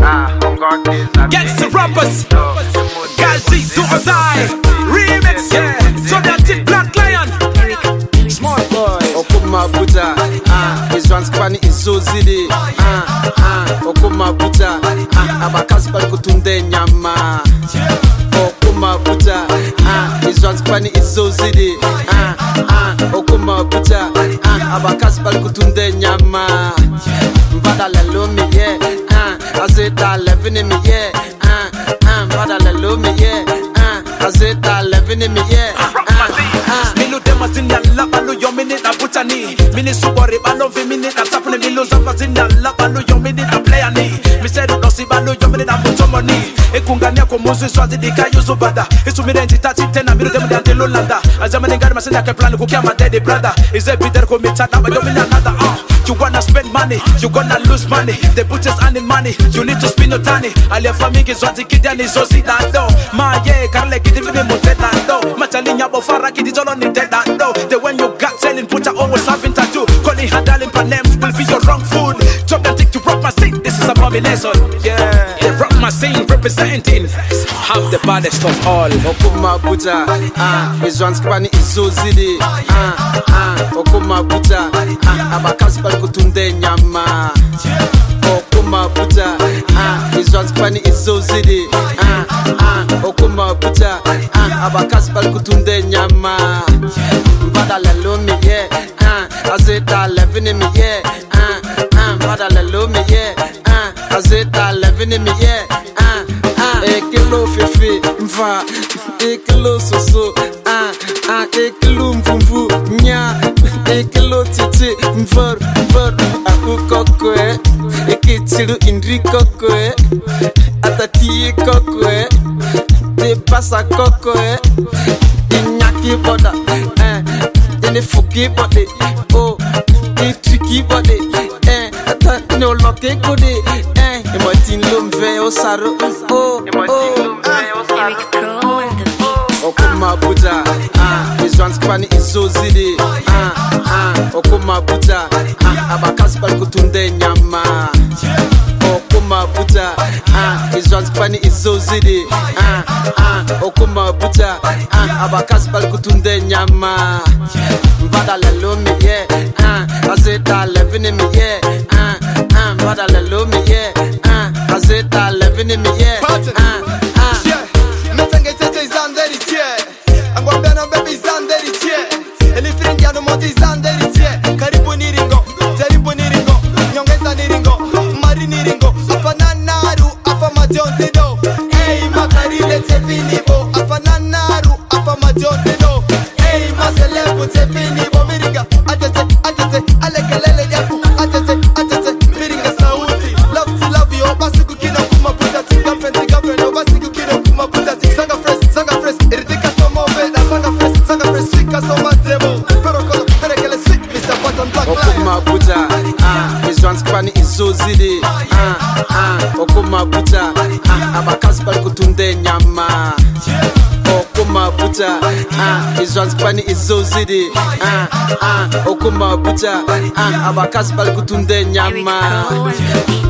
Gangsta rappers, Galti, do or die. Remix, yeah. So that it Black Lion. Small boy. Okuma Buta, his one's funny is so zidi. Okuma Buta, Abakas Balkutunde Nyama. Okuma Buta, his one's funny is so zidi. Okuma Buta, Abakas Balkutunde Nyama. Vada Lalomi, yeah. Azeta living in me, yeah. Vada Lalomi, yeah. Azeta living in me, yeah. Minu dema zinda la balo yo minute na butani. Mini subori balo vi minute na tapune milo zava zinda la balo yo minute na player ni. Mi seru dosi balo yo minute na mutomoni. Ekungania ko muzu swazi dika yuzo bada. Isu mirenji tati tena minu dema diante lolanda. Azamani ngari masenda ke planu kukia my daddy brother. Is a bitter ko mitada ba yo minute another. You wanna spend money, you gonna lose money. The butchers earning money, you need to spend your tani. Alia famiki swazi kidiani zosi dando. Ma ye karle kidi vime mote dando. Machalinya bofara kidi jolo ni dead dando. The when you got selling, put your always having tattoo. Calling her darling per names will be your wrong food. Drop the tick to rock my scene, this is abomination. Yeah, rock my scene, representing have the baddest of all. Okuma Buta, his one's funny is so zidi. Okuma Buta, Abakas Balkutunde Nyama. Okuma Buta, his one's funny is so zidi. Okuma Buta, Abakas Balkutunde Nyama. Vada Lalomi, yeah. Azeta living in me, yeah. Vada Lalomi, yeah. Azeta living in me, yeah. Ekelo fefe mva, ekelo soso, ekelo mvumvu nya, ekelo titi mvor akukokwe, ekitiru indri kokwe, atati kokwe, te pasa kokwe, inyaki boda, ene fuki bode, oh, tricky bode, ata no loke kode, Martin Lumve Osaro, oh, Okuma Buta, his one's funny is so zidi. Okuma Buta, Abakas Balkutunde Nyama. Okuma Buta, his one's funny is so zidi. Okuma Buta, Abakas Balkutunde Nyama. Vada Lalomi, yeah. Azeta living in me, yeah. Vada Lalomi, yeah. Azeta living in me, yeah. Metenge tete izanderi tie. Angwambia baby izanderi tie. Elifringia no moti izanderi tie. Karibu niringo, jaribu niringo. Nyongeza niringo, mari niringo. Apa nanaru, apa majonte do. Hey makarile tefinibo. Apa nanaru, apa majonte do. Hey maselebu tefinibo. Miringa, atete, alekelele yaku. Atete, miringa sauti. Love to love you, basiku kino kuma puta. Girlfriend, oh basiku kino kuma puta. Sanga fresh, eritika tomo veda. Sanga fresh, sweet customer table. Pero kolo, tere kele sweet, Mr. Button Black Lion. Okuma Buta, his one's funny is so zidi. Okuma Buta, Abakas Balkutunde Nyama. Okuma Buta, his one's funny is so zidi. Okuma Buta, Abakas Balkutunde Nyama.